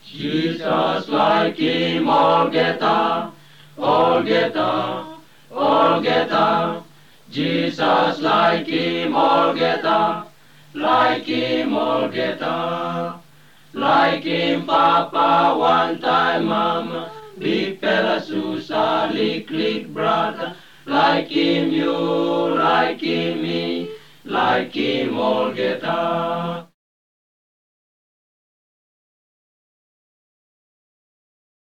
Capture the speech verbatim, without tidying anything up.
Jesus like him, all get up, all get up, all get up. Jesus like him, all get up, like him, all get up. Like him, Papa, one time, Mama, big fella, Susa, lick, lick, brother. Like him, you, like him, me, like him, all get up.